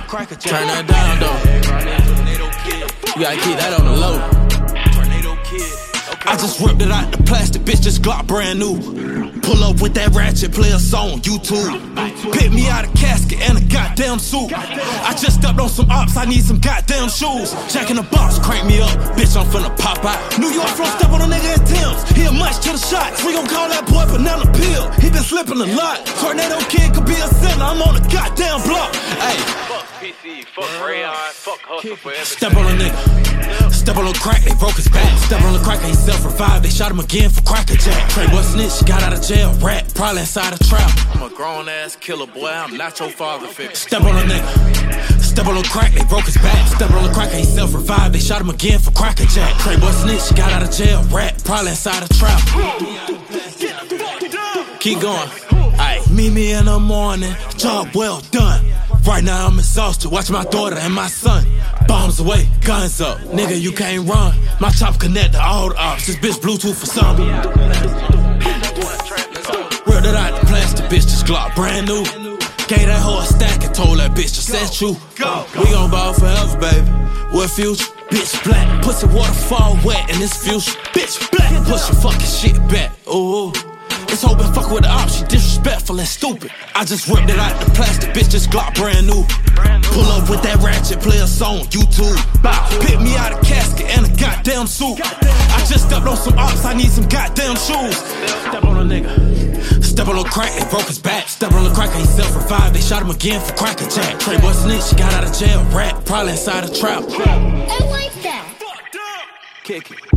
Turn that down though. You gotta keep that on the low. I just ripped it out the plastic, bitch, this Glock brand new. Pull up with that ratchet, play a song, YouTube. Pick me out a casket and a goddamn suit. I just stepped on some ops, I need some goddamn shoes. Jack in the box, crank me up, bitch, I'm finna pop out. New York flow, step on a nigga in Tim's. He a much to the shots, we gon' call that boy banana peel. He been slipping a lot, Tornado Kid could be a sinner, I'm on the goddamn block. Ay. Fuck PC, fuck Rayon, fuck Hustle for everything. Step on a nigga, step on a crack, they broke his back. Step on a cracker, he self-revived, they shot him again for cracker jack. Trey was snitch, got out of jail, rat, probably inside a trap. I'm a grown ass killer, boy, I'm not your father figure. Step on a nigga, step on a crack, they broke his back. Step on a cracker, he self-revived, they shot him again for cracker jack. Trey was snitch, got out of jail, rat, probably inside a trap. Keep going, aight. Meet me in the morning, job well done. Right now I'm exhausted, watch my daughter and my son. Bombs away, guns up, nigga you can't run. My chop connect to all the ops, this bitch Bluetooth for some. Ripped it out the plastic, bitch, this Glock brand new. Gave that hoe a stack and told that bitch to set you. We gon' ball forever, baby, what future? Bitch black, pussy waterfall wet and it's future. Bitch black, push your fucking shit back, ooh. This hoe been fucking with the ops, she disrespectful and stupid. I just ripped it out the plastic, bitch, this Glock brand new. Pull up with that ratchet, play a song, YouTube. Pick me out a casket and a goddamn suit. I just stepped on some ops, I need some goddamn shoes. Step on a nigga, step on a crack, they broke his back. Step on a cracker, he self-revived, they shot him again for cracker jack. Trey was snitch, got out of jail, rat, probably inside a trap. I like that. Kick it.